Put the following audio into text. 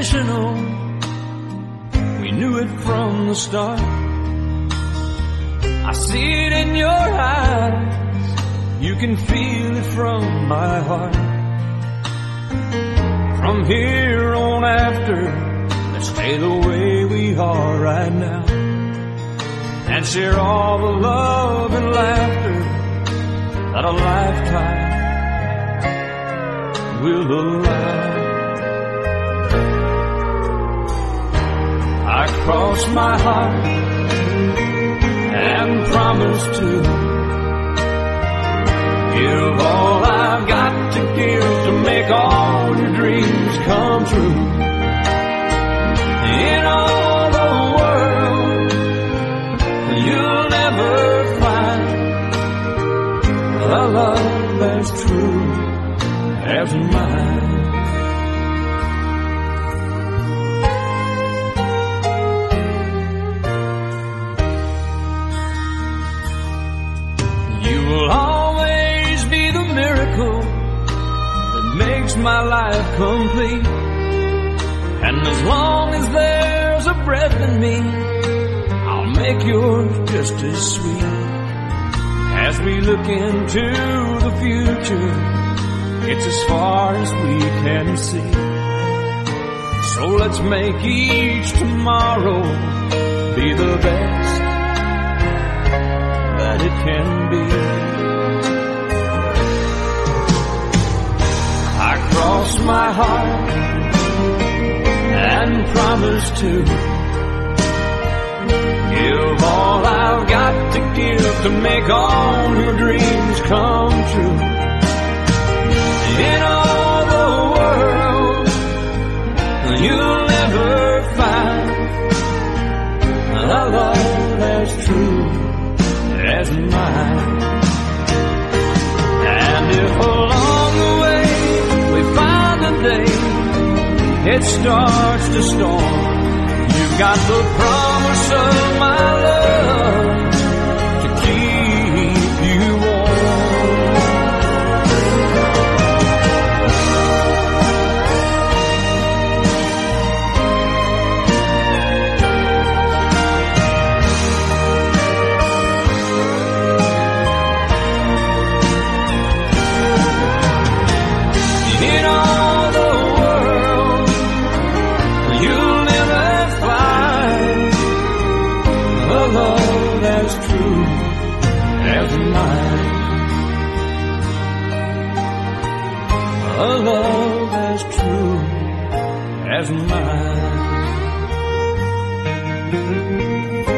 unconditional. We knew it from the start. I see it in your eyes. You can feel it from my heart. From here on after, let's stay the way we are right now, and share all the love and laughter that a lifetime will allow. I cross my heart and promise to give all I've got to give to make all your dreams come true. In all the world, you'll never find a love as true as mine. You will always be the miracle that makes my life complete. And as long as there's a breath in me, I'll make yours just as sweet. As we look into the future, it's as far as we can see. So let's make each tomorrow be the best that it can be. I cross my heart and promise to give all I've got to give to make all your dreams come true. In all the world, you'll never find a love as true as mine. And if along the way we find a day it starts to storm, you've got the promise of my love to keep you warm. In all the world, you'll never find a love as true as mine. A love as true as mine.